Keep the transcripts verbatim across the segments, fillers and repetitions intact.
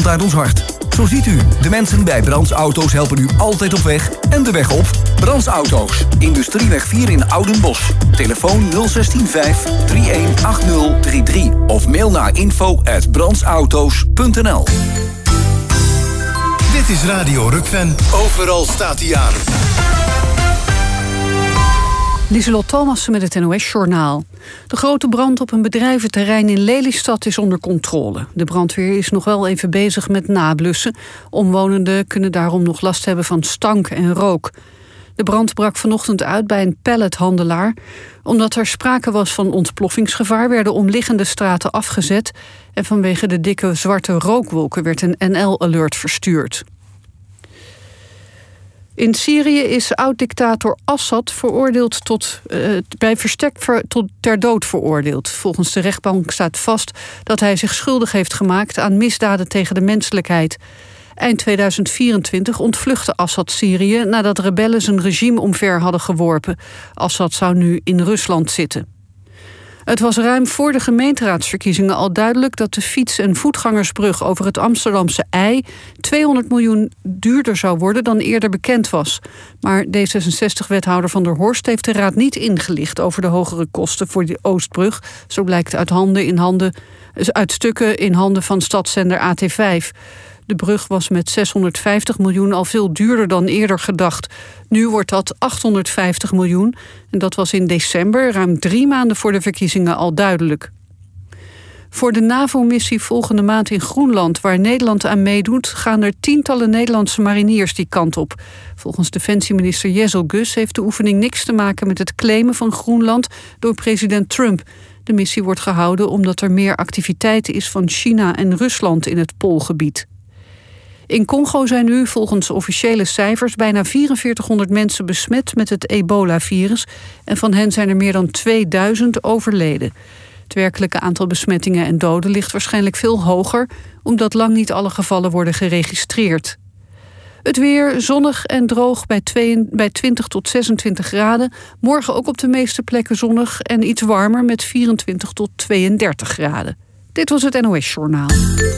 uit ons hart. Zo ziet u, de mensen bij Brands Auto's helpen u altijd op weg en de weg op. Brands Auto's, Industrieweg vier in Oudenbosch. Telefoon nul zestien vijf drie een acht nul drie drie of mail naar info at brandsauto's punt n l. Dit is Radio Rukven. Overal staat hij aan. Lieselot Thomassen met het N O S-journaal. De grote brand op een bedrijventerrein in Lelystad is onder controle. De brandweer is nog wel even bezig met nablussen. Omwonenden kunnen daarom nog last hebben van stank en rook. De brand brak vanochtend uit bij een pallethandelaar. Omdat er sprake was van ontploffingsgevaar werden omliggende straten afgezet. En vanwege de dikke zwarte rookwolken werd een N L-alert verstuurd. In Syrië is oud-dictator Assad veroordeeld tot, uh, bij verstek ver, tot ter dood veroordeeld. Volgens de rechtbank staat vast dat hij zich schuldig heeft gemaakt aan misdaden tegen de menselijkheid. Eind tweeduizend vierentwintig ontvluchtte Assad Syrië nadat rebellen zijn regime omver hadden geworpen. Assad zou nu in Rusland zitten. Het was ruim voor de gemeenteraadsverkiezingen al duidelijk dat de fiets- en voetgangersbrug over het Amsterdamse IJ tweehonderd miljoen duurder zou worden dan eerder bekend was. Maar D zesenzestig-wethouder Van der Horst heeft de raad niet ingelicht over de hogere kosten voor de Oostbrug. Zo blijkt uit, handen in handen, uit stukken in handen van stadszender A T vijf. De brug was met zeshonderdvijftig miljoen al veel duurder dan eerder gedacht. Nu wordt dat achthonderdvijftig miljoen. En dat was in december, ruim drie maanden voor de verkiezingen, al duidelijk. Voor de NAVO-missie volgende maand in Groenland, waar Nederland aan meedoet, gaan er tientallen Nederlandse mariniers die kant op. Volgens defensieminister Jezel Gus heeft de oefening niks te maken met het claimen van Groenland door president Trump. De missie wordt gehouden omdat er meer activiteit is van China en Rusland in het Poolgebied. In Congo zijn nu volgens officiële cijfers bijna vierenveertighonderd mensen besmet met het ebola-virus en van hen zijn er meer dan tweeduizend overleden. Het werkelijke aantal besmettingen en doden ligt waarschijnlijk veel hoger, omdat lang niet alle gevallen worden geregistreerd. Het weer zonnig en droog bij, twee, bij twintig tot zesentwintig graden. Morgen ook op de meeste plekken zonnig en iets warmer met vierentwintig tot tweeëndertig graden. Dit was het N O S-journaal.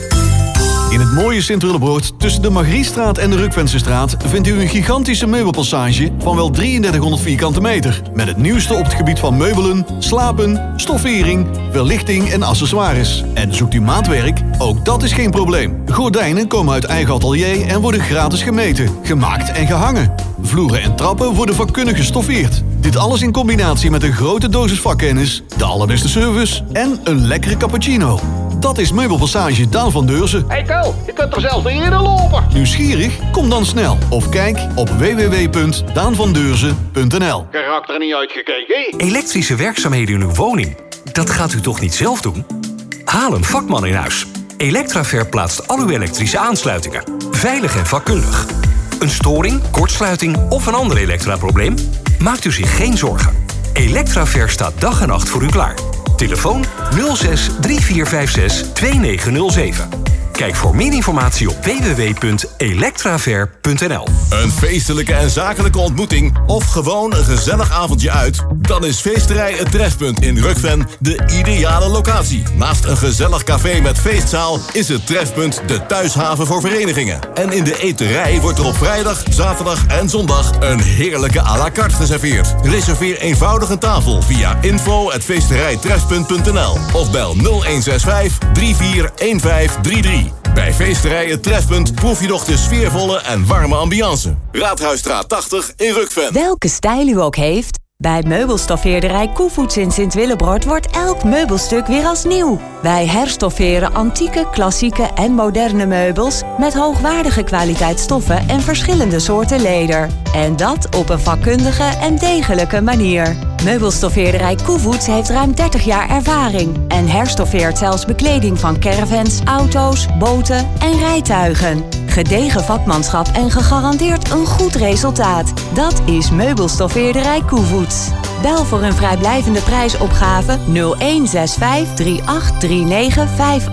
In het mooie Sint-Willebroord, tussen de Margriestraat en de Rukvensestraat, vindt u een gigantische meubelpassage van wel drieëndertighonderd vierkante meter. Met het nieuwste op het gebied van meubelen, slapen, stoffering, verlichting en accessoires. En zoekt u maatwerk? Ook dat is geen probleem. Gordijnen komen uit eigen atelier en worden gratis gemeten, gemaakt en gehangen. Vloeren en trappen worden vakkundig gestoffeerd. Dit alles in combinatie met een grote dosis vakkennis, de allerbeste service en een lekkere cappuccino. Dat is Meubelpassage Daan van Deurzen. Hey Ko, je kunt er zelfs niet eerder lopen. Nieuwsgierig? Kom dan snel. Of kijk op w w w punt daan van deurzen punt n l. Karakter niet uitgekeken. Elektrische werkzaamheden in uw woning. Dat gaat u toch niet zelf doen? Haal een vakman in huis. Electraver plaatst al uw elektrische aansluitingen. Veilig en vakkundig. Een storing, kortsluiting of een ander elektraprobleem? Maakt u zich geen zorgen. Electraver staat dag en nacht voor u klaar. Telefoon nul zes drie vier vijf zes twee negen nul zeven. Kijk voor meer informatie op w w w punt electraver punt n l. Een feestelijke en zakelijke ontmoeting of gewoon een gezellig avondje uit? Dan is Feesterij Het Trefpunt in Rukven de ideale locatie. Naast een gezellig café met feestzaal is het Trefpunt de thuishaven voor verenigingen. En in de eterij wordt er op vrijdag, zaterdag en zondag een heerlijke à la carte geserveerd. Reserveer eenvoudig een tafel via info at feesterijtrefpunt punt n l of bel nul een zes vijf drie vier een vijf drie drie. Bij Feesterij Het Trefpunt proef je nog de sfeervolle en warme ambiance. Raadhuisstraat tachtig in Rukven. Welke stijl u ook heeft, bij meubelstoffeerderij Koevoets in Sint-Willebroord wordt elk meubelstuk weer als nieuw. Wij herstofferen antieke, klassieke en moderne meubels met hoogwaardige kwaliteitsstoffen en verschillende soorten leder. En dat op een vakkundige en degelijke manier. Meubelstoffeerderij Koevoets heeft ruim dertig jaar ervaring en herstoffeert zelfs bekleding van caravans, auto's, boten en rijtuigen. Gedegen vakmanschap en gegarandeerd een goed resultaat. Dat is Meubelstoffeerderij Koevoets. Bel voor een vrijblijvende prijsopgave nul een zes vijf drie acht drie negen vijf acht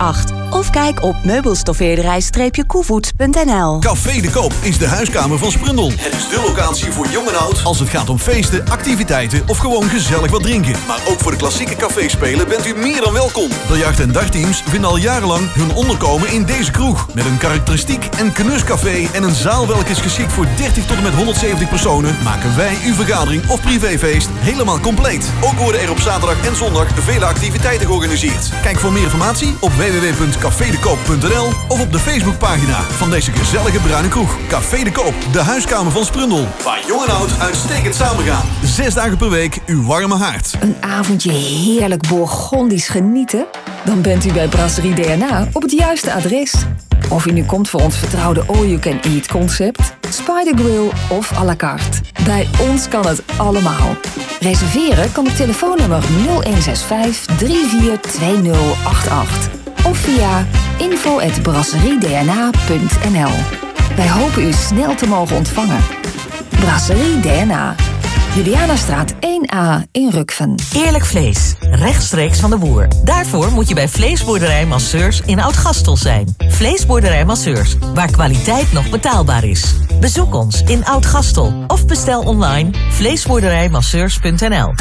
Of kijk op meubelstoffeerderij-koevoet punt n l. Café de Koop is de huiskamer van Sprundel. Het is de locatie voor jong en oud als het gaat om feesten, activiteiten of gewoon gezellig wat drinken. Maar ook voor de klassieke caféspelen bent u meer dan welkom. Biljart- en dartteams vinden al jarenlang hun onderkomen in deze kroeg. Met een karakteristiek en knuscafé en een zaal welke is geschikt voor dertig tot en met honderdzeventig personen, maken wij uw vergadering of privéfeest helemaal compleet. Ook worden er op zaterdag en zondag vele activiteiten georganiseerd. Kijk voor meer informatie op w w w punt café de koop punt n l of op de Facebookpagina van deze gezellige bruine kroeg. Café de Koop, de huiskamer van Sprundel. Waar jong en oud uitstekend samen gaan. Zes dagen per week uw warme haard. Een avondje heerlijk Bourgondisch genieten? Dan bent u bij Brasserie D N A op het juiste adres. Of u nu komt voor ons vertrouwde all-you-can-eat concept, Spider Grill of à la carte. Bij ons kan het allemaal. Reserveren kan op telefoonnummer nul een zes vijf drie vier twee nul acht acht of via info at brasseriedna punt n l. Wij hopen u snel te mogen ontvangen. Brasserie D N A. Julianastraat één A in Rukven. Eerlijk vlees, rechtstreeks van de boer. Daarvoor moet je bij Vleesboerderij Masseurs in Oud-Gastel zijn. Vleesboerderij Masseurs, waar kwaliteit nog betaalbaar is. Bezoek ons in Oud-Gastel of bestel online vleesboerderijmasseurs punt n l.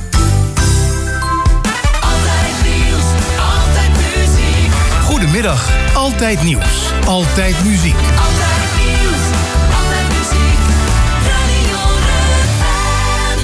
Goedemiddag, altijd nieuws, altijd muziek. Altijd nieuws, altijd muziek, Radio Rukven.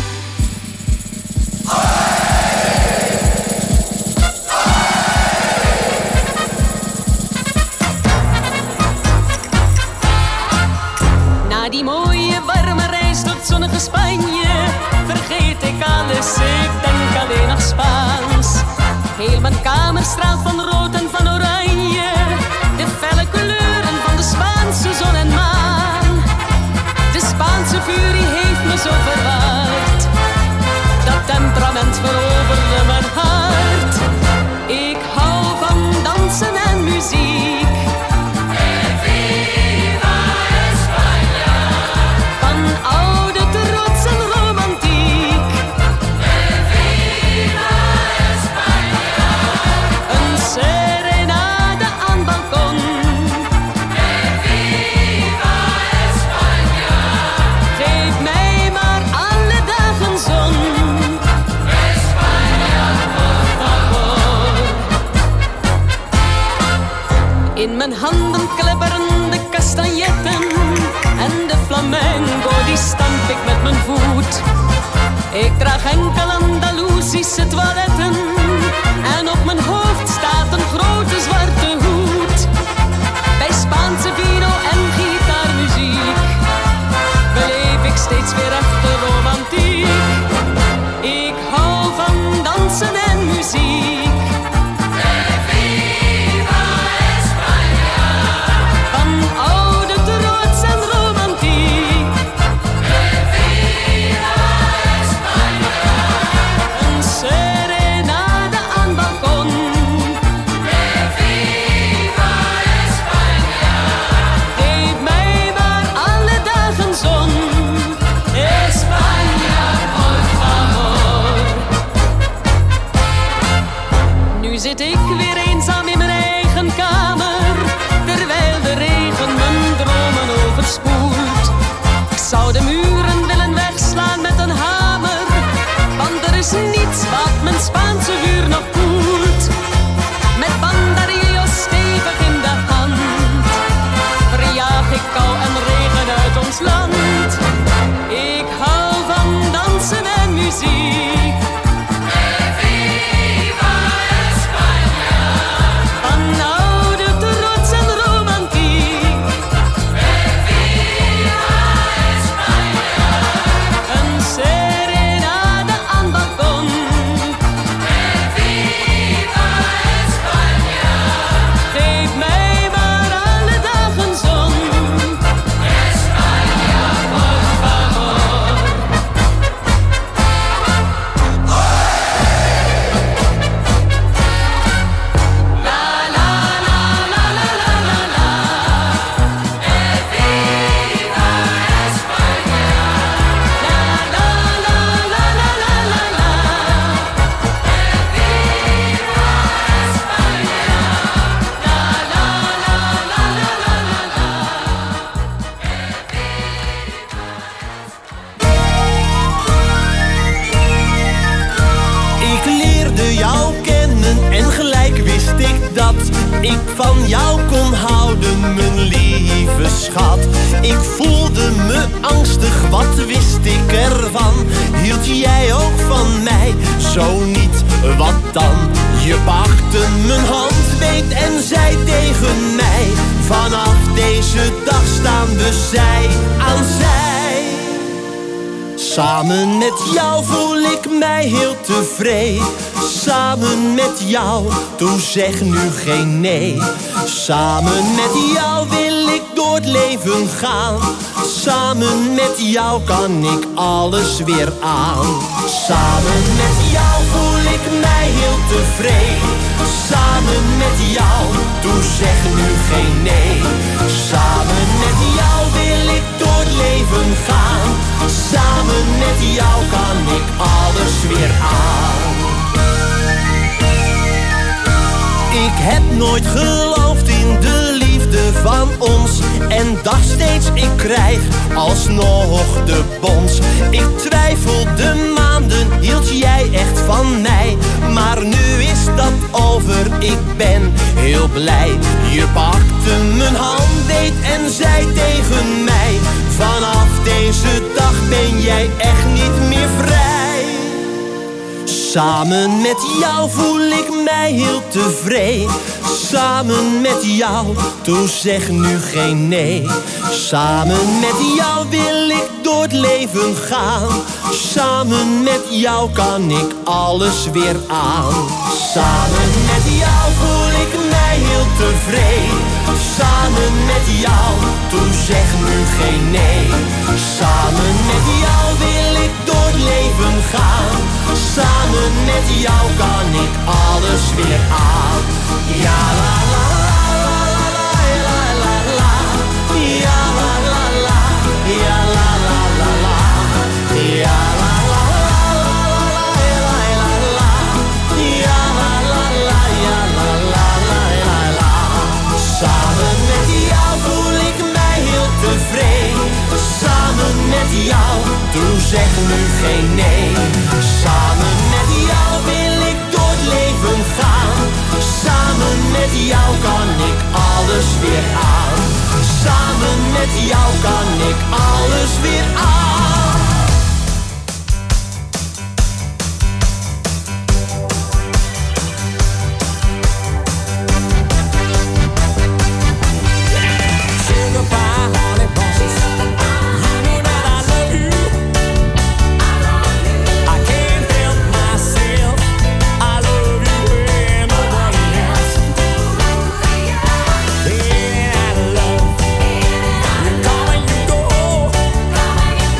Na die mooie warme reis tot zonnige Spanje vergeet ik alles, ik denk alleen nog Spaans. Heel mijn kamer straalt van rood en van oranje, de felle kleuren van de Spaanse zon en maan. De Spaanse furie heeft me zo verwaard, dat temperament veroverde mijn hart. Ik hou van dansen en muziek. En viva España. Van oude trots en romantiek. En viva España. Een serenade aan balkon. En viva España. Geef mij maar alle dagen zon. España, por favor. In mijn handen klepperen de kastanjetten en de flamenco die stamp ik met mijn voet. Ik draag enkel Andalusische toiletten en op mijn hoofd staat een grote zwarte hoed. Bij Spaanse vino en gitaarmuziek beleef ik steeds weer echte romantiek. Ik hou van dansen en muziek. En viva España. Van oude trots en romantiek. En viva España. Een serenade aan balkon. En viva lieve schat. Ik voelde me angstig, wat wist ik ervan? Hield jij ook van mij? Zo niet, wat dan? Je pakte mijn hand, beet en zei tegen mij: vanaf deze dag staan we zij aan zij. Samen met jou voel ik mij heel tevreden. Samen met jou, toe zeg nu geen nee. Samen met jou wil ik door het leven gaan. Samen met jou kan ik alles weer aan. Samen met jou voel ik mij heel tevreden. Samen met jou, toe zeg nu geen nee. Samen met jou wil ik door het leven gaan. Samen met jou kan ik alles weer aan. Ik heb nooit geloofd in de liefde van ons. En dacht steeds, ik krijg alsnog de bons. Ik twijfelde maanden, hield jij echt van mij? Maar nu is dat over, ik ben heel blij. Je pakte mijn hand, deed en zei tegen mij: vanaf deze dag ben jij echt niet meer vrij. Samen met jou voel ik mij heel tevreden. Samen met jou, toe zeg nu geen nee. Samen met jou wil ik door het leven gaan. Samen met jou kan ik alles weer aan. Samen met jou voel ik mij heel tevreden. Samen met jou, toe zeg nu geen nee. Samen met jou wil ik door het leven gaan. Samen met jou kan ik alles weer aan. Ja la la la la la la la la. Ja la la la, ja la la la la. Ja la la la la la la. Ja la la la, ja la la la la. Samen met jou voel ik mij heel tevreden. Samen met jou, toe zeg nu geen nee. Samen met jou wil ik door het leven gaan. Samen met jou kan ik alles weer aan. Samen met jou kan ik alles weer aan. Come and you go.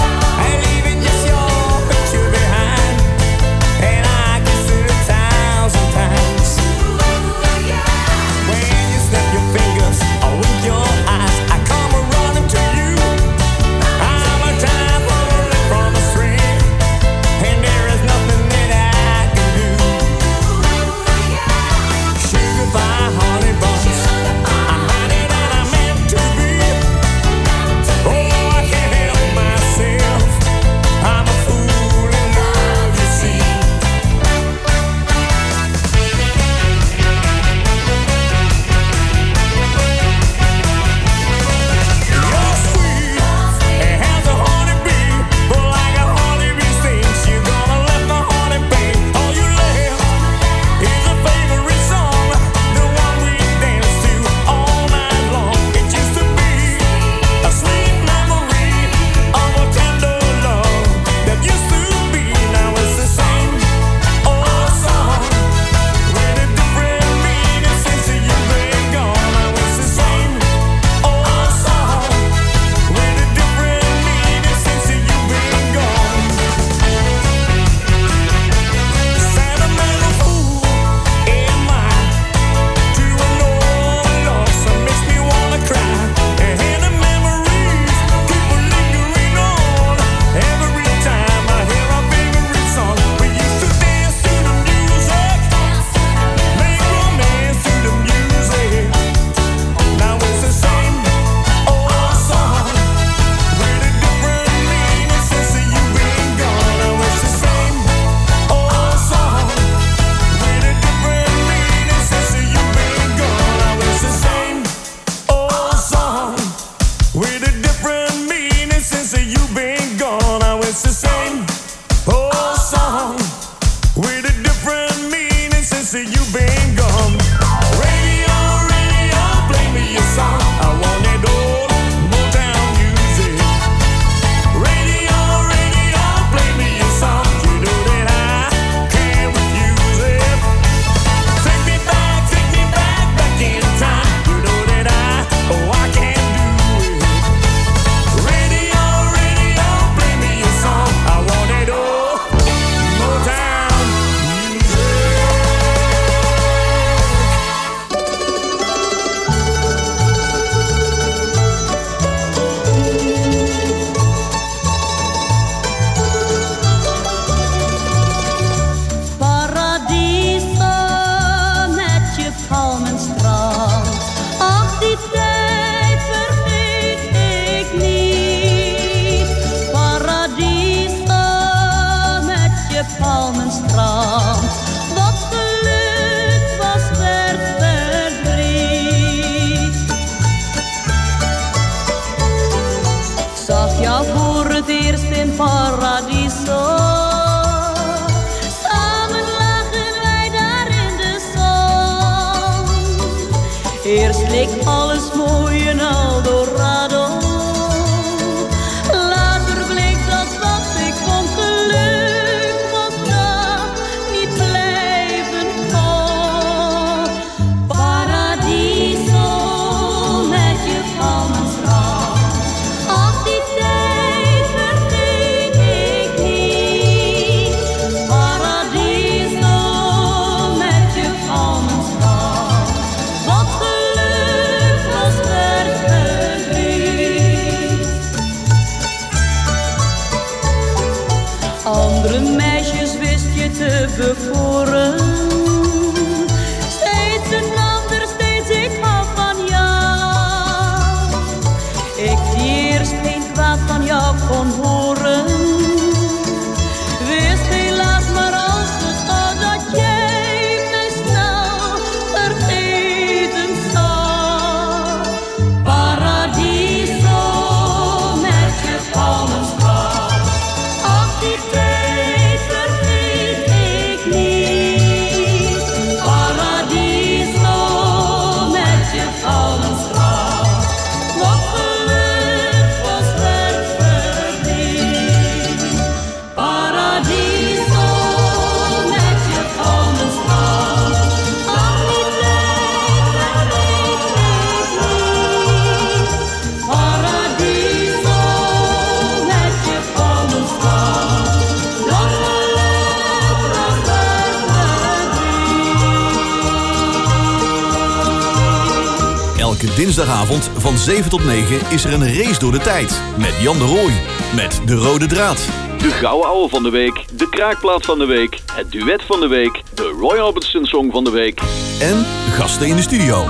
woensdagavond van zeven tot negen is er een race door de tijd. Met Jan de Rooij. Met De Rode Draad. De Gouden Ouwe van de Week, de Kraakplaat van de Week, het Duet van de Week, de Roy Orbison Song van de Week. En gasten in de studio.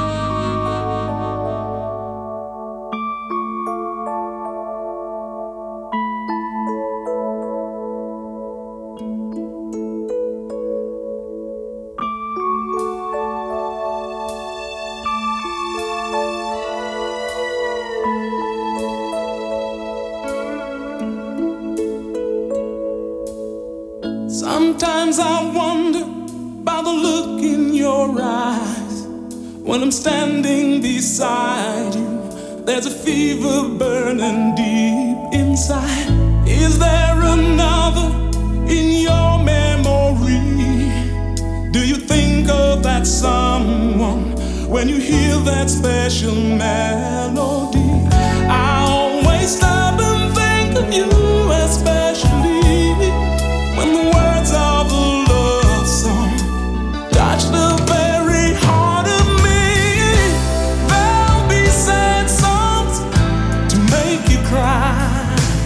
Sometimes I wonder about the look in your eyes. When I'm standing beside you, there's a fever burning deep inside. Is there another in your memory? Do you think of that someone when you hear that special melody? I always stop and think of you, especially when the words of a love song touch the very heart of me. There'll be sad songs to make you cry.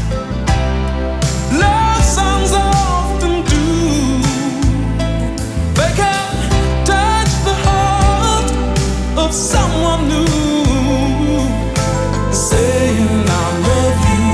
Love songs often do. They can touch the heart of someone new, saying I love you.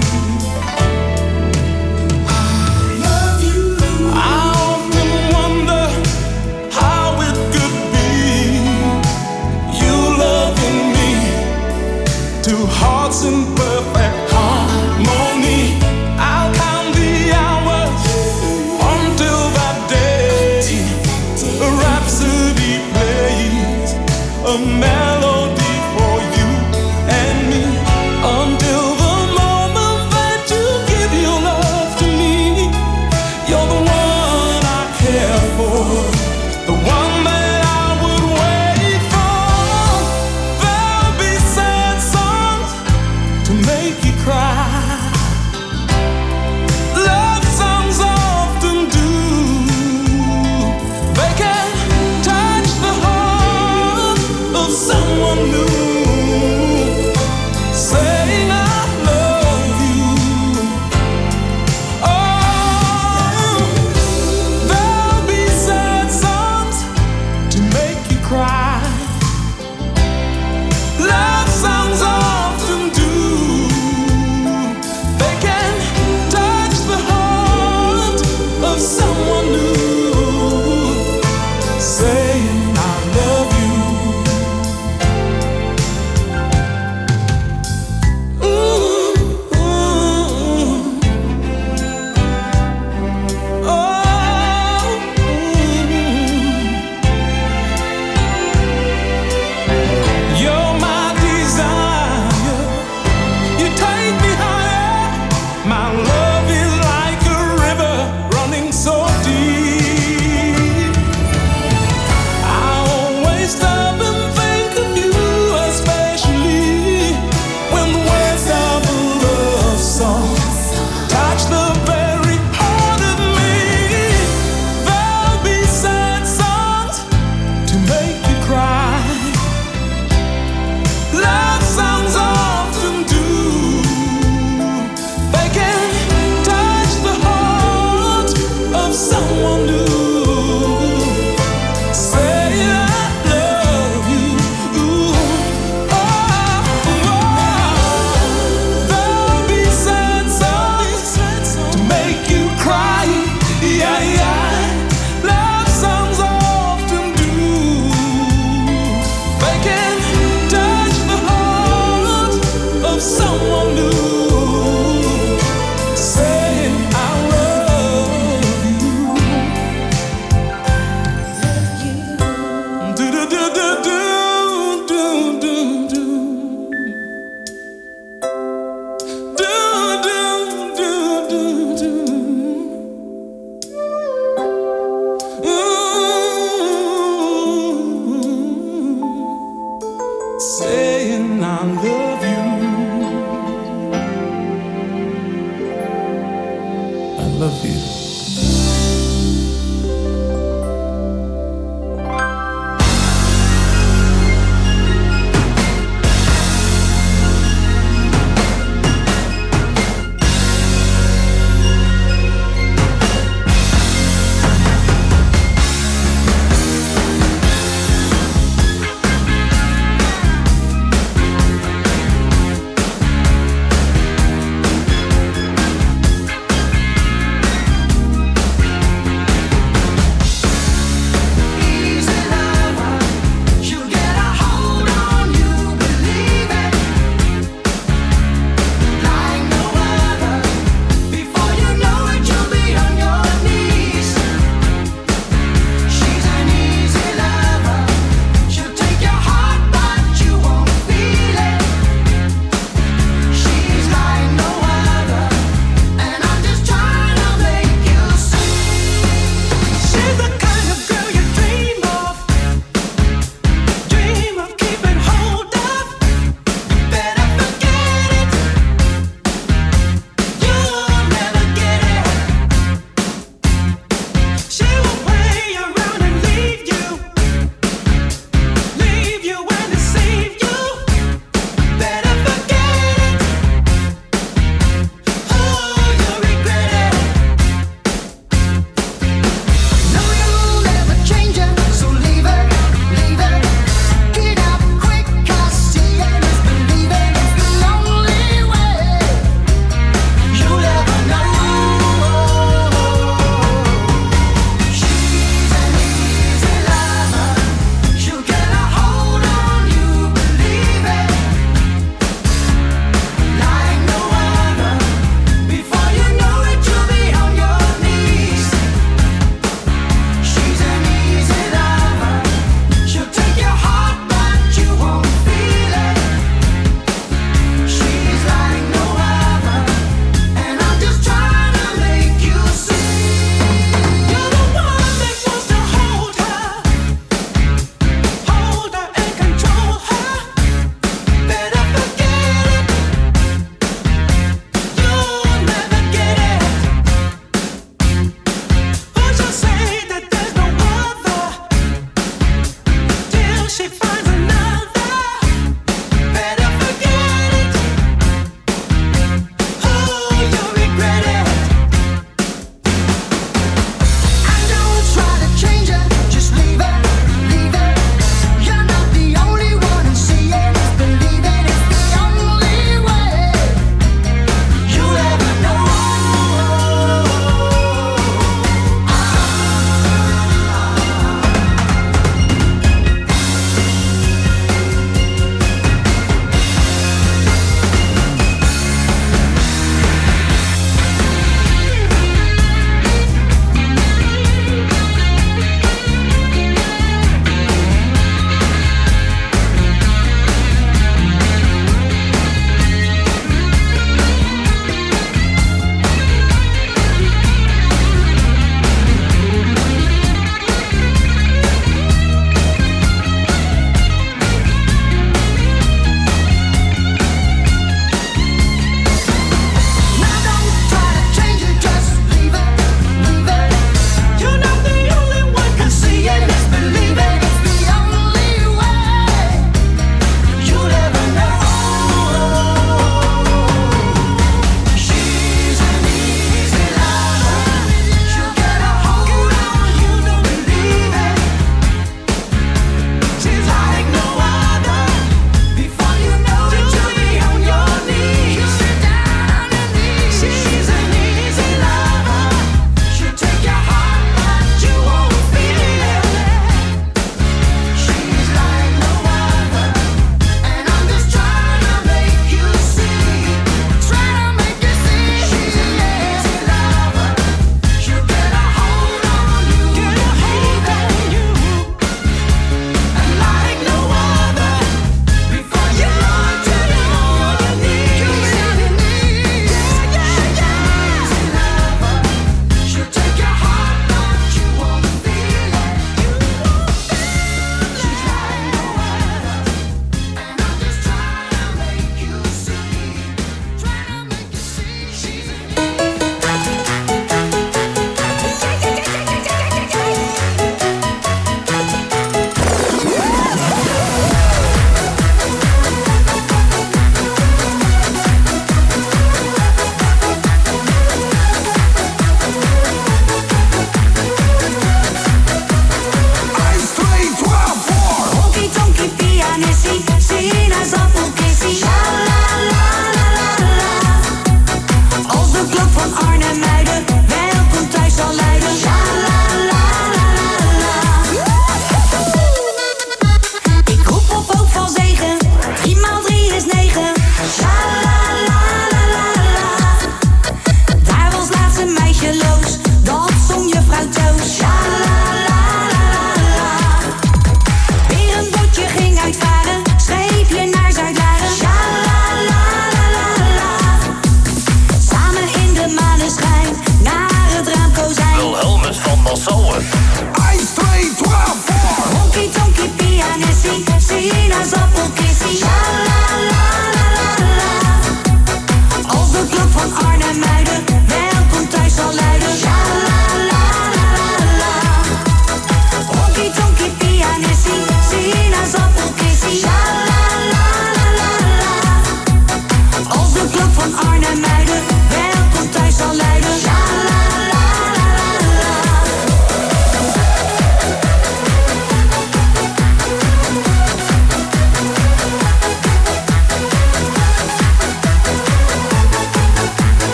Hearts in perfect harmony. I'll count the hours until that day. A rhapsody plays, a melody for you and me. Until the moment that you give your love to me. You're the one I care for, the one that I would wait for. There'll be sad songs to make you cry.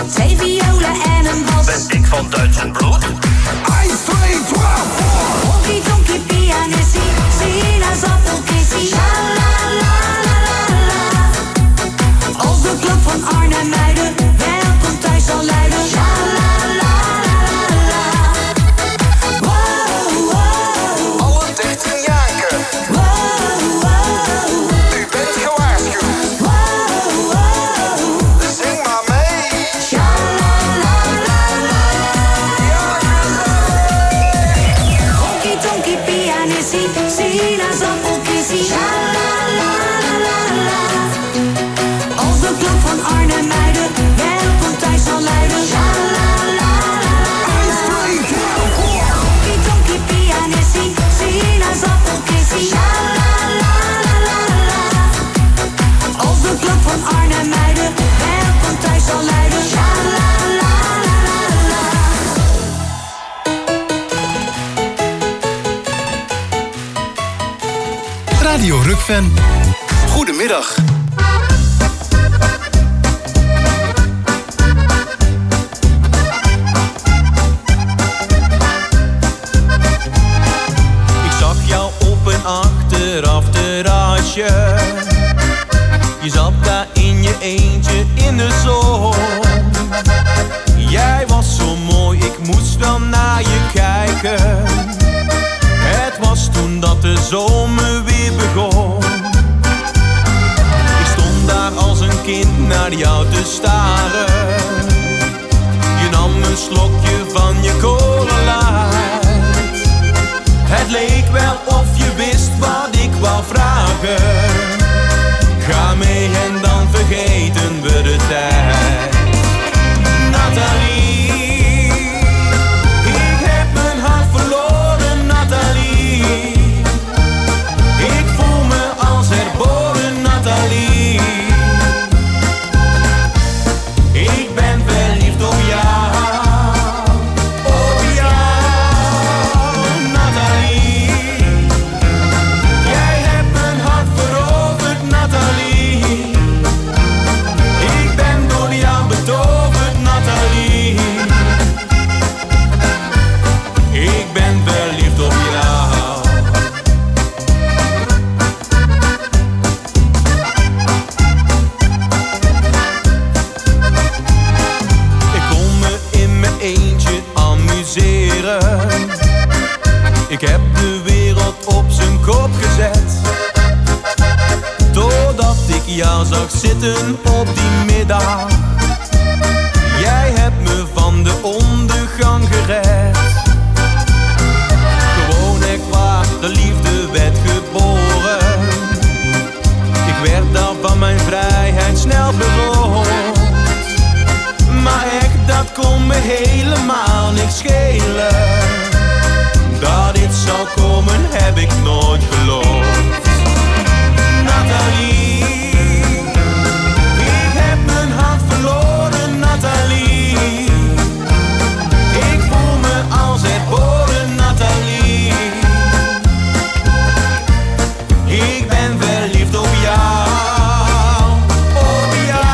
twee violen en een bas. Ben ik van Duits en bloed? eén, twee, twaalf, honky tonky pianissie, sinaasappelkissie. Sha la la la la la. Als de klok van Arnhem-Muiden welkom thuis zal luiden. Sha la la la la la. Wow, wow. Alle dertien jarigen. Wow, wow. U bent gewaarschuwd. Wow, wow. Zing maar mee. Sha la la la la. Honky tonky pianissie, sinaasappelkissie. Sha la la la la la. Als de klok van Arnhem-Muiden welkom thuis zal luiden. Sha la la la la. Honky tonky pianissie, sinaasappelkissie. Sha la la la la la. Als de klok van Arnhem-Muiden welkom thuis zal luiden. Sha la la la la la. Radio Rukven. Goedemiddag. Ik zag jou op een achterafterrasje. Je zat daar in je eentje in de zon. Jij was zo mooi, ik moest wel naar je kijken. Het was toen dat de zomer weer begon. Ik stond daar als een kind naar jou te staren. Je nam een slokje van je korenlaat. Het leek wel of je wist wat ik wou vragen. Ga mee en dan vergeten we de tijd. Nathalie, ik heb mijn hart verloren, Nathalie. Ik voel me als herboren, Nathalie. Ik ben verliefd op jou, op jou, Nathalie. Jij hebt mijn hart veroverd, Nathalie. Ik ben door jou betoverd, Nathalie. Ik ben verliefd op jou. Ik kon me in mijn eentje amuseren. Ik heb de wereld op zijn kop gezet. Totdat ik jou zag zitten op die middag. Jij hebt me van de ondergang gered. Gewoon echt waar, de liefde werd geboren. Ik werd daar van mijn vrijheid snel beroofd. Maar echt, dat kon me helemaal niks schelen. Dat dit zou komen, heb ik nooit geloofd. Nathalie, ik heb mijn hart verloren, Nathalie. Ik voel me als herboren, Nathalie. Ik ben verliefd op jou, op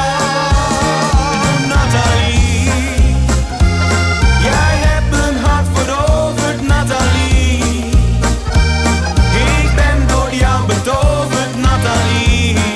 jou, Nathalie. Jij hebt mijn hart veroverd, Nathalie. Ik ben door jou betoverd, Nathalie.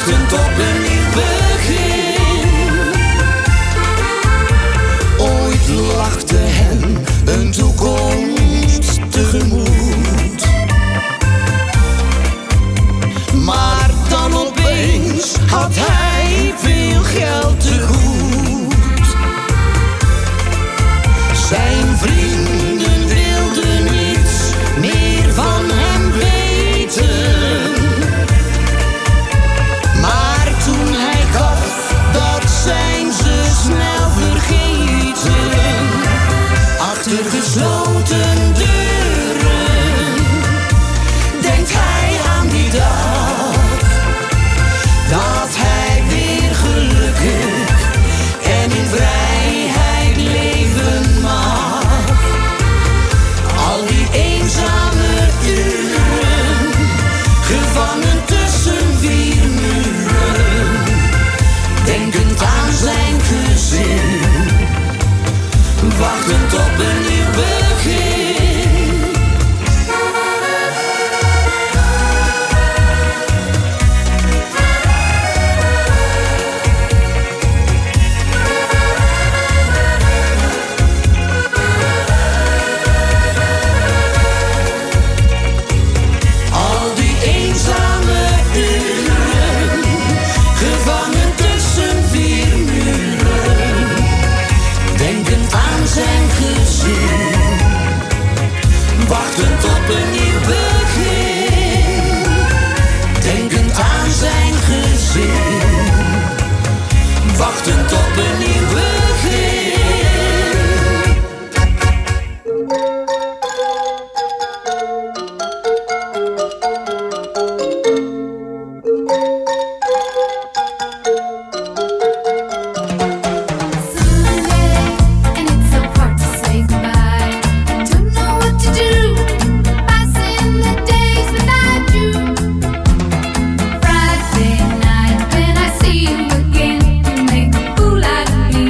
wachtend op een nieuw begin. Ooit lachte hem een toekomst tegemoet. Maar dan opeens had hij veel geld te goed. Zijn vrienden wilden niets meer van hem weten. Maar toen hij gaf, dat zijn ze snel vergeten. Achter gesloten deuren denkt hij aan die dag dat hij weer gelukkig en in vrijheid leven mag. Al die eenzame uren, gevangen tussen vier muren, denkend aan zijn gezin, wachtend op een nieuw begin. Al die eenzame uren, gevangen tussen vier muren, denkend aan zijn gezin, wachtend op een nieuw begin. Denkend aan zijn gezin, wachtend op een nieuw begin. And it's so hard to say goodbye. Don't know what to do. Passing the days without you. Friday night when I see you again, you make a fool out of me.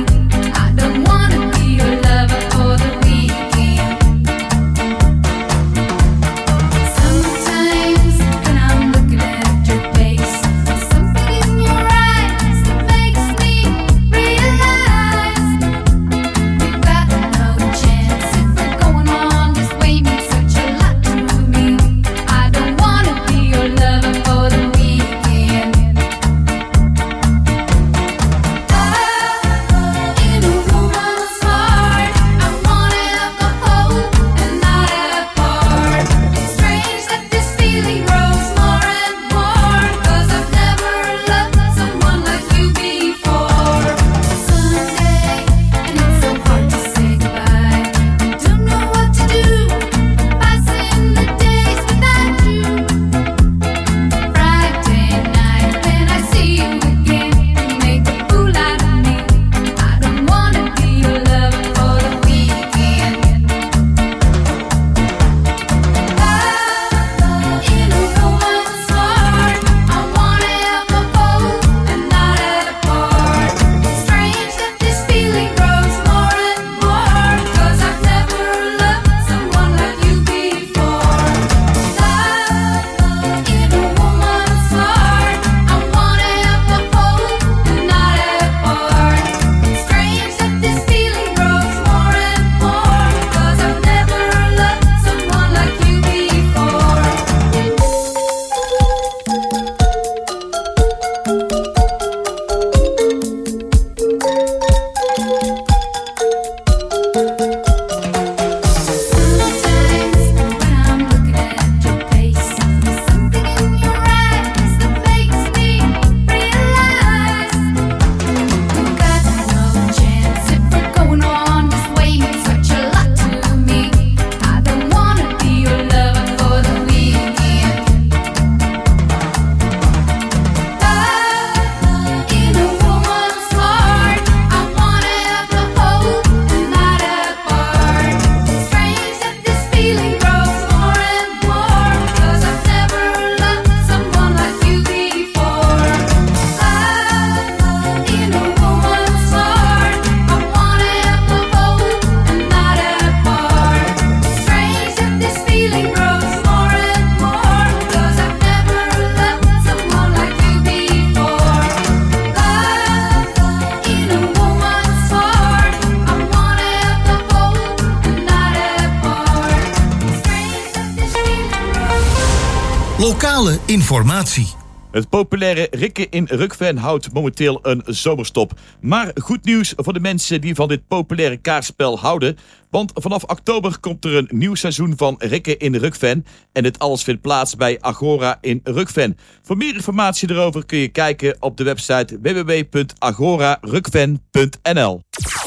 Lokale informatie. Het populaire Rikke in Rukven houdt momenteel een zomerstop. Maar goed nieuws voor de mensen die van dit populaire kaartspel houden. Want vanaf oktober komt er een nieuw seizoen van Rikke in Rukven. En dit alles vindt plaats bij Agora in Rukven. Voor meer informatie erover kun je kijken op de website w w w punt agora rukven punt n l.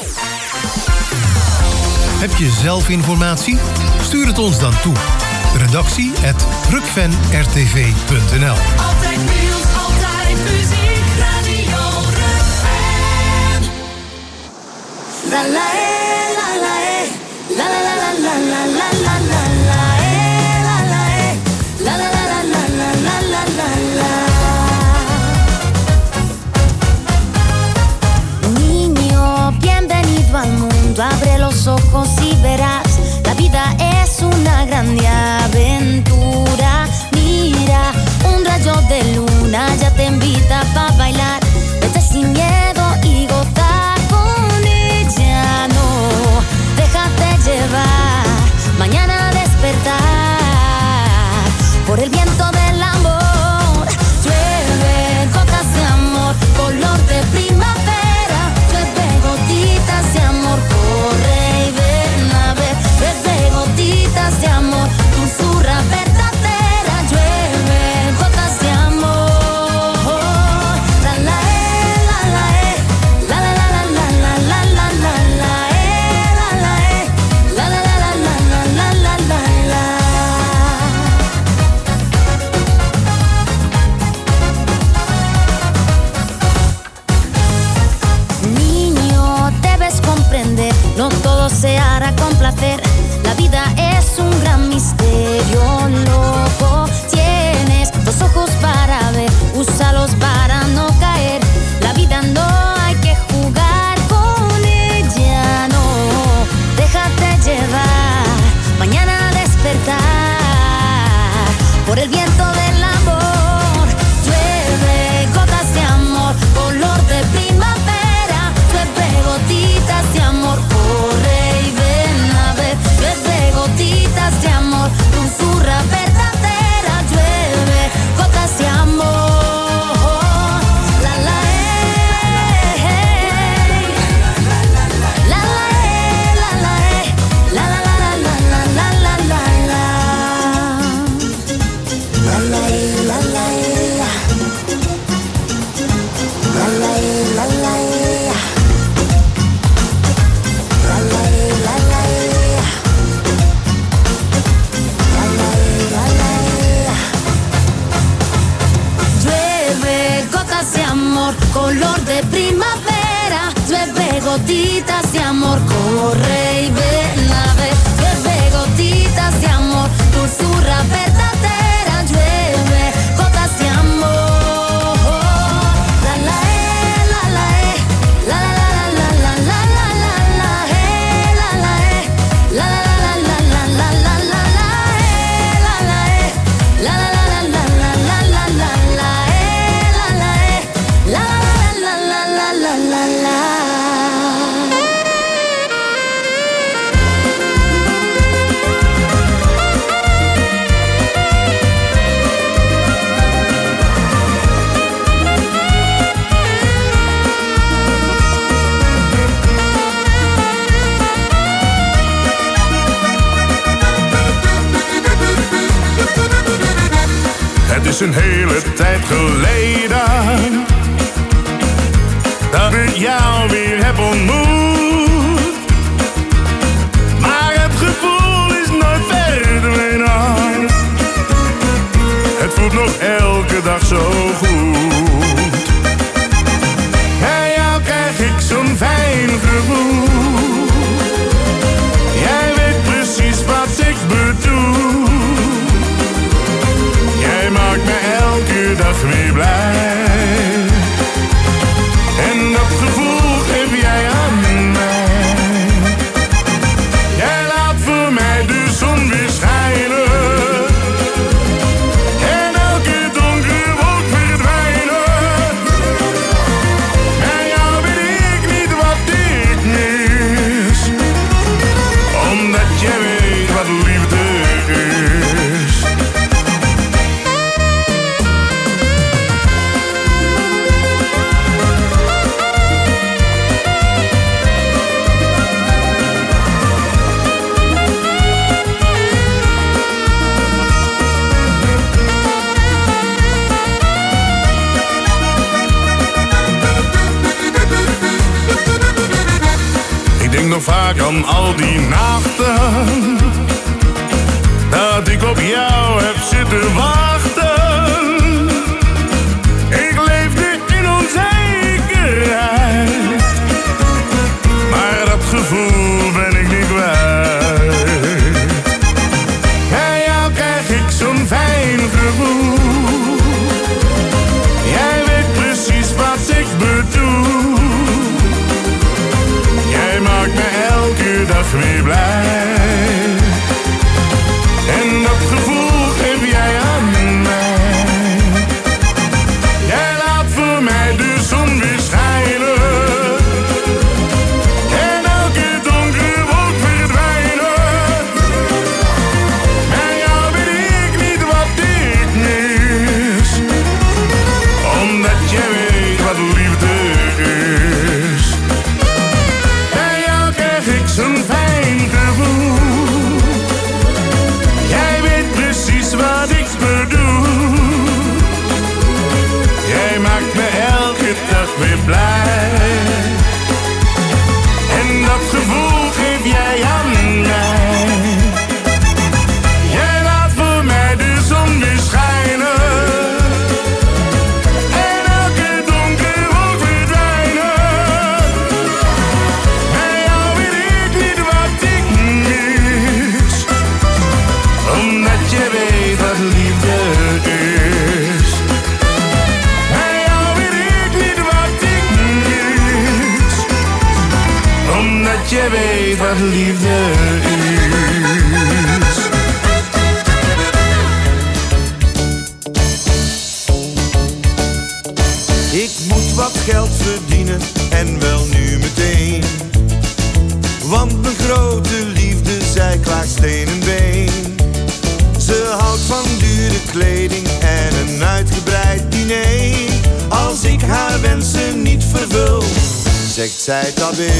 Heb je zelf informatie? Stuur het ons dan toe. Redactie at rukven r t v punt n l. Altijd nieuws, altijd muziek, Radio Rukven. La la eh, la la eh, la la la la la la la la la la eh, la la eh, la la la la la la la la la la. Niño, bienvenido al mundo, abre los ojos y verás. La vida es una grande aventura. Mira, un rayo de luna ya te invita pa' bailar. Vete sin miedo y goza con ella. No, déjate llevar. Mañana despertar por el viento del amor. Llueve gotas de amor, color de primavera. Llueve gotitas de amor, corre y ven a ver. Llueve gotitas de amor, dulzura verdadera. Llueve gotas de amor. La la eh, la la eh, la la la la la la la la la eh, la la eh, la la la la la la la la la. Niño, debes comprender, no todo se hará con placer. La vida es un gran misterio loco. Tienes dos ojos para ver, úsalos para no caer. La vida no hay que jugar con ella, no. Déjate llevar, mañana despertar por el viento del amor. Llueve gotas de amor, color de primavera. Llueve gotitas de amor, corre y ven a ver. Llueve gotitas de amor, dulzura verdadera. Llueve gotas de amor. La la eh, la la eh, la la eh, la la la la la la la la la la. La la eh, la la eh, la la eh, la la eh. Llueve gotas de amor, color de primavera. Llueve gotitas de amor, corre y ven a ver. Llueve gotitas de amor, dulzura verdadera. Llueve gotas de amor. La la eh, la la eh, la la la la la la la la la eh, la la eh, la la la la la la la la la eh, la la eh, la la la la la la la la la la eh, la la eh, la la la la la la la. Het is een hele tijd geleden dat ik jou weer heb ontmoet. Maar het gevoel is nooit verdwenen. Het voelt nog elke dag zo goed. Bij jou krijg ik zo'n fijn gevoel. Jij weet precies wat ik bedoel. Jij maakt me elke dag weer blij. En dat gevoel geef jij aan mij. vaak aan al die nachten dat ik op jou heb zitten wachten. Ik leefde in onzekerheid, maar dat gevoel ben ik niet kwijt. Bij jou krijg ik zo'n fijn gevoel. Jij weet precies wat ik bedoel. Jij maakt me elke dag weer blij. En dat gevoel geef jij aan mij. Jij laat voor mij de zon weer schijnen. En elke donkere wolk verdwijnen. Bij jou weet ik niet wat ik mis. Omdat jij weet wat liefde is. Bij jou krijg ik zo'n fijn gevoel. Wat ik bedoel. Jij maakt me elke dag weer blij. En dat gevoel geef jij aan mij. Jij laat voor mij de zon weer schijnen. En elke donkere wolk verdwijnen. Bij jou weet ik niet wat ik mis. Omdat je weet wat liefde is. Bij jou weet ik niet wat ik mis. Omdat je weet wat liefde is. Ik moet wat geld verdienen en wel nu meteen. Want mijn grote liefde, zij klaagt steen en been. Ze houdt van dure kleding en een uitgebreid diner. Als ik haar wensen niet vervul, zegt zij tabé.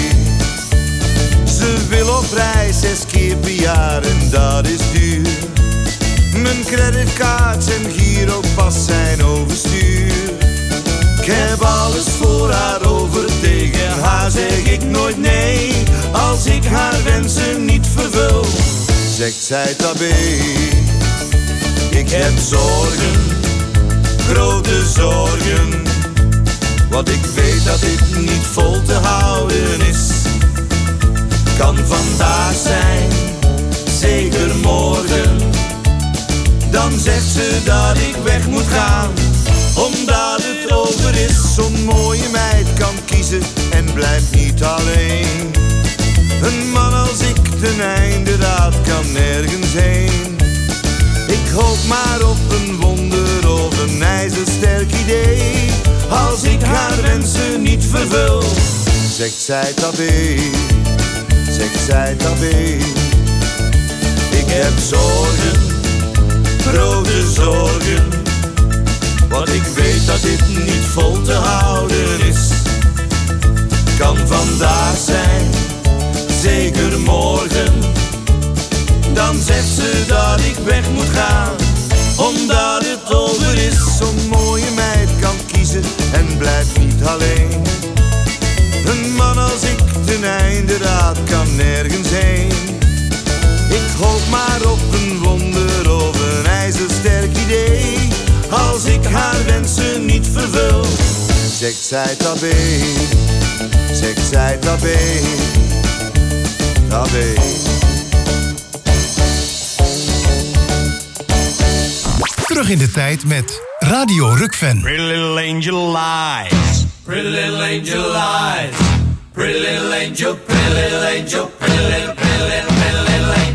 Ze wil op reis zes keer per jaar en dat is duur. Mijn creditcards en giropas zijn overstuur. Ik heb alles voor haar over, tegen haar zeg ik nooit nee. Als ik haar wensen niet vervul, zegt zij tabé. Ik heb zorgen, grote zorgen. Want ik weet dat dit niet vol te houden is. Kan vandaag zijn, zeker morgen. Dan zegt ze dat ik weg moet gaan, omdat het over is. Zo'n mooie meid kan kiezen en blijft niet alleen. Een man als ik ten einde raad kan nergens heen. Ik hoop maar op een wonder of een ijzersterk idee. Als ik haar wensen niet vervul, zegt zij tabé, zegt zij tabé. Ik heb zorgen, grote zorgen. Want ik weet dat dit niet vol te houden is. Kan vandaag zijn, zeker morgen. Dan zegt ze dat ik weg moet gaan, omdat het over is. Zo'n mooie meid kan kiezen en blijft niet alleen. Een man als ik ten einde raad kan nergens heen. Ik hoop maar op een wonder of een ijzersterk idee. Als ik haar wensen niet vervul, zegt zij tabé, zegt zij tabé, tabé. Terug in de tijd met Radio Rukven. Pretty little angel eyes, pretty little angel eyes, pretty little angel, pretty little angel, pretty little, pretty little, pretty little angel.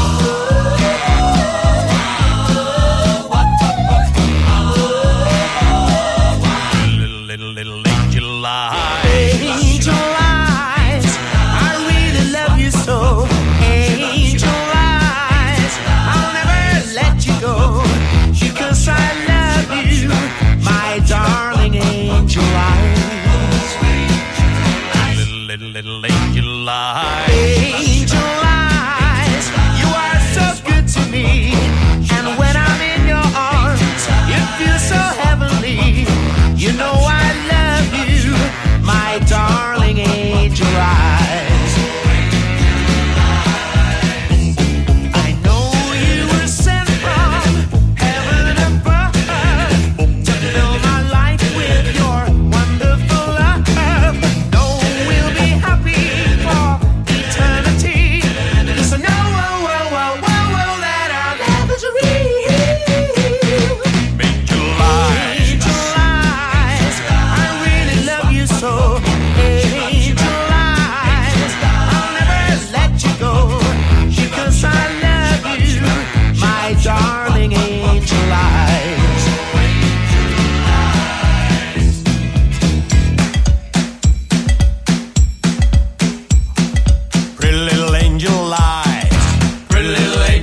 Angel eyes, I really love you so. Angel eyes, I'll never let you go. Because I love you, my darling angel eyes. Little, little, little angel eyes. Angel eyes.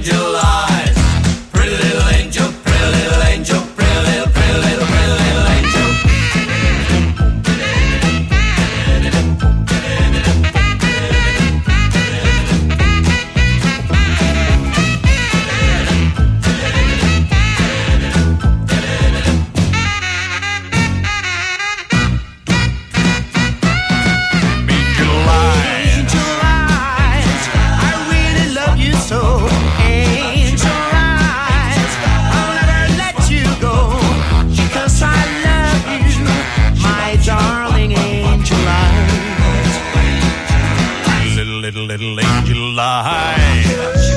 angel eyes. Pretty little angel, pretty little angel, pretty little, pretty little, pretty little angel. Little, little angel eyes.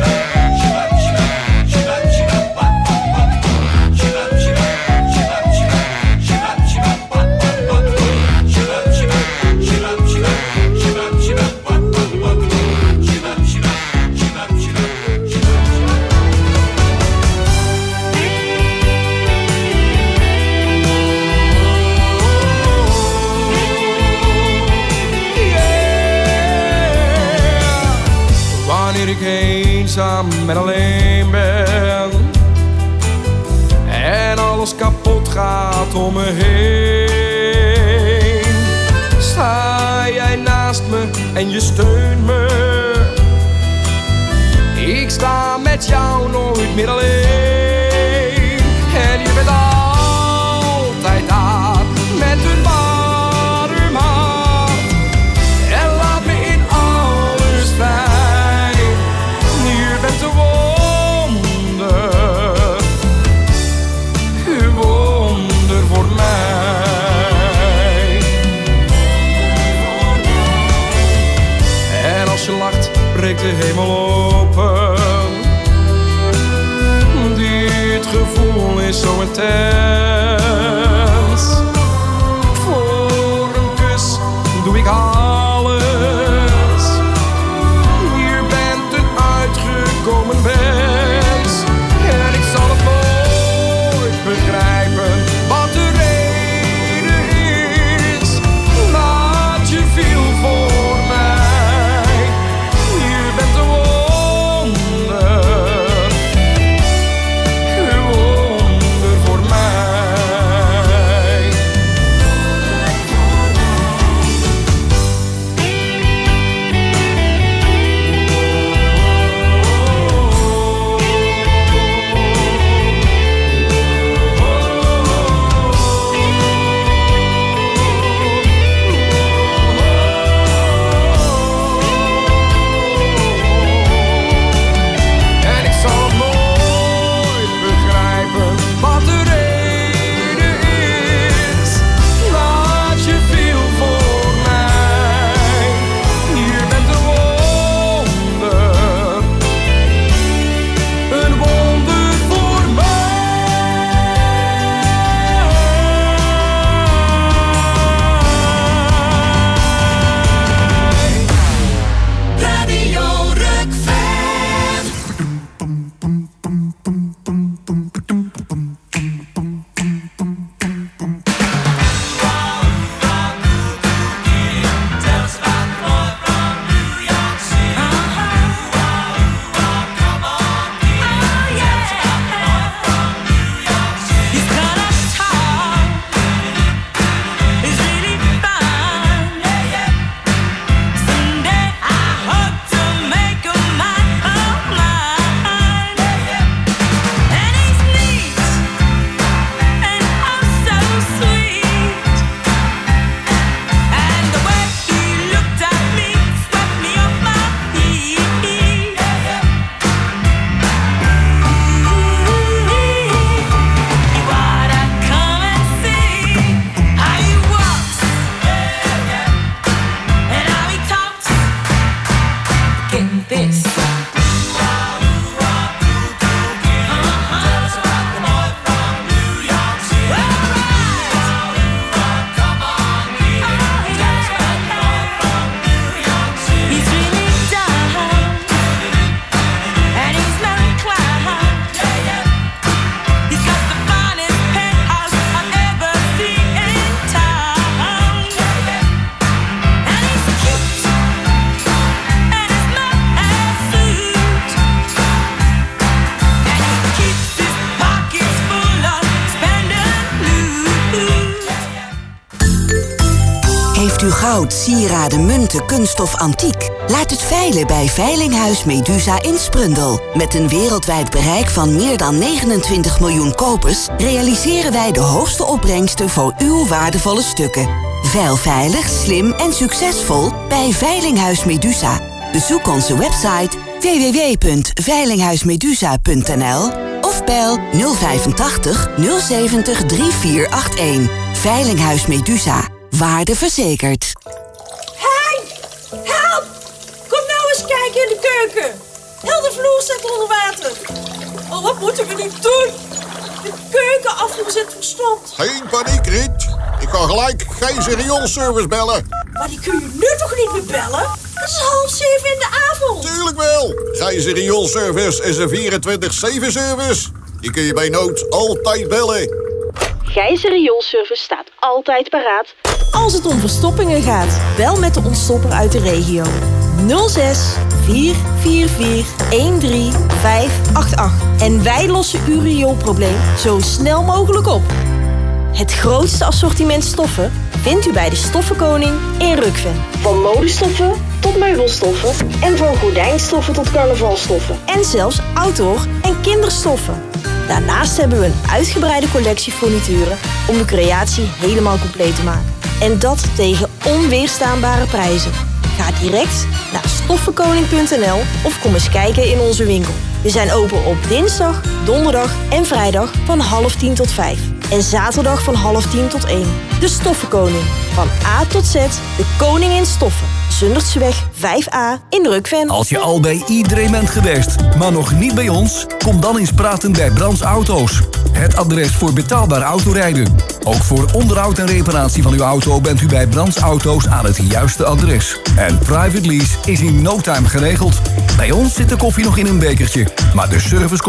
Wanneer ik eenzaam en alleen ben en alles kapot gaat om me heen, sta jij naast me en je steunt me. Ik sta met jou nooit meer alleen en je bent altijd daar met een warm hart en laat me in alles vrij. Je bent een wonder, een wonder voor mij. En als je lacht, breekt de hemel open. Dit gevoel is zo intens. Voor een kus doe ik alles. Komen wens en ik zal het nooit begrijpen wat de reden is dat je viel voor mij. Je bent een wonder, een wonder voor mij. uw goud, sieraden, munten, kunststof, antiek? Laat het veilen bij Veilinghuis Medusa in Sprundel. Met een wereldwijd bereik van meer dan negenentwintig miljoen kopers realiseren wij de hoogste opbrengsten voor uw waardevolle stukken. Veil veilig, slim en succesvol bij Veilinghuis Medusa. Bezoek onze website w w w punt veilinghuismedusa punt n l of bel nul vijfentachtig nul zeventig drie vier acht een. Veilinghuis Medusa. Waarde verzekerd. Hey! Help! Kom nou eens kijken in de keuken. Heel de vloer staat onder water. Oh, wat moeten we nu doen? De keukenafvoer zit verstomd. Geen paniek, Riet. Ik kan gelijk geen rioolservice bellen. Maar die kun je nu toch niet meer bellen? Het is half zeven in de avond. Tuurlijk wel. Gijzer Rioolservice is een vierentwintig zeven service. Die kun je bij nood altijd bellen. Gijzer Rioolservice staat altijd paraat als het om verstoppingen gaat. Bel met de ontstopper uit de regio. nul zes vier vier vier een drie vijf acht acht. En wij lossen uw rioolprobleem zo snel mogelijk op. Het grootste assortiment stoffen vindt u bij de Stoffenkoning in Rukven. Van modestoffen tot meubelstoffen en van gordijnstoffen tot carnavalstoffen. En zelfs outdoor- en kinderstoffen. Daarnaast hebben we een uitgebreide collectie furnituren om uw creatie helemaal compleet te maken. En dat tegen onweerstaanbare prijzen. Ga direct naar stoffenkoning punt n l of kom eens kijken in onze winkel. We zijn open op dinsdag, donderdag en vrijdag van half tien tot vijf. En zaterdag van half tien tot één. De Stoffenkoning. Van A tot Z, de koning in stoffen. Zundertseweg vijf a in Rukven. Als je al bij iedereen bent geweest, maar nog niet bij ons, kom dan eens praten bij Brands Auto's. Het adres voor betaalbaar autorijden. Ook voor onderhoud en reparatie van uw auto bent u bij Brands Auto's aan het juiste adres. En private lease is in no time geregeld. Bij ons zit de koffie nog in een bekertje, maar de service komt